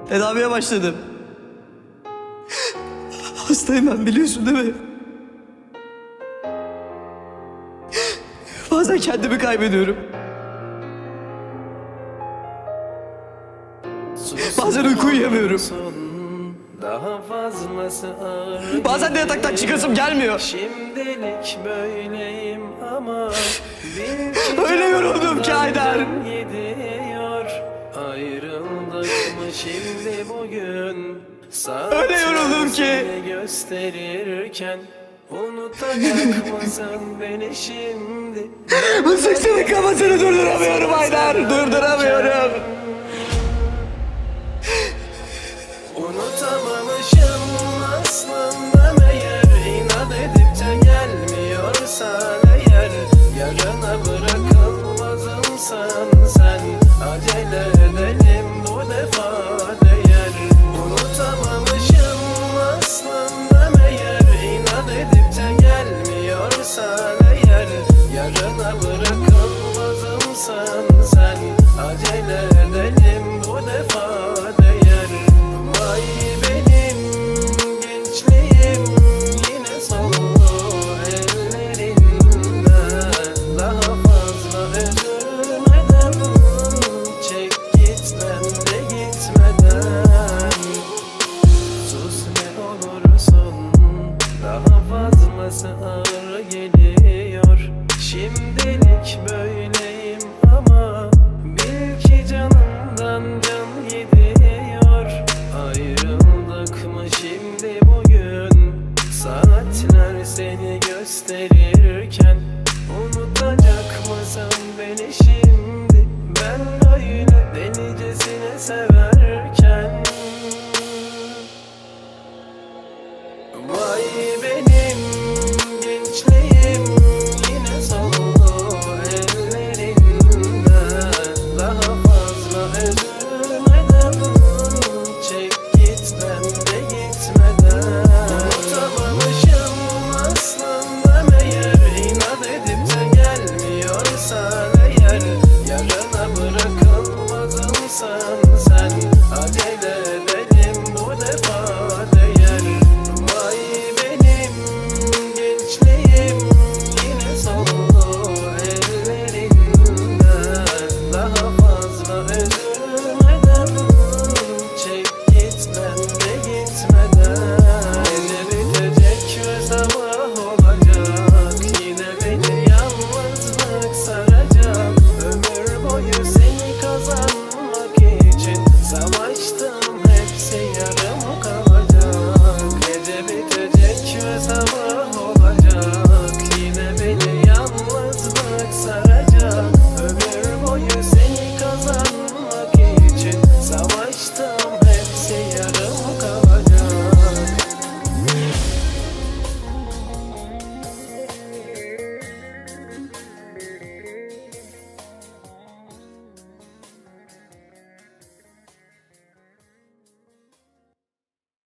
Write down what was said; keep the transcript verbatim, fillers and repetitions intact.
Tedaviye başladım. Hastayım ben, biliyorsun değil mi? Bazen kendimi kaybediyorum. Bazen uyku uyuyamıyorum. Daha fazlası ağır. Bazen de yataktan çıkasım gelmiyor. Şimdilik böyleyim ama öyle yoruldum ki Haydar. Gidiyor. Ayrıldık mı şimdi bugün? Öyle yoruldum ki. Gösterirken unutacak mısın beni şimdi? Bu seksinin kafasını durduramıyorum Haydar. Durduramıyorum. Unutamamışım aslında meğer, inat edip de gelmiyorsan eğer, yarına bırakılmazımsan sen, acele edelim bu defa değer. Unutamamışım aslında meğer, inat edip de gelmiyorsan eğer, yarına bırakılmazımsan sen, acele edelim bu defa değer. Vay benim gençliğim yine soldu ellerinde, daha fazla üzülmeden çek gitmem de gitmeden. Sus ne olursun, daha fazlası ağır geliyor. Şimdilik böyleyim ama bil ki canımdan can gidiyor. Ayrıldık mı şimdi bugün? Saatler seni gösterirken unutacak mısın beni şimdi? Ben öyle delicesine severken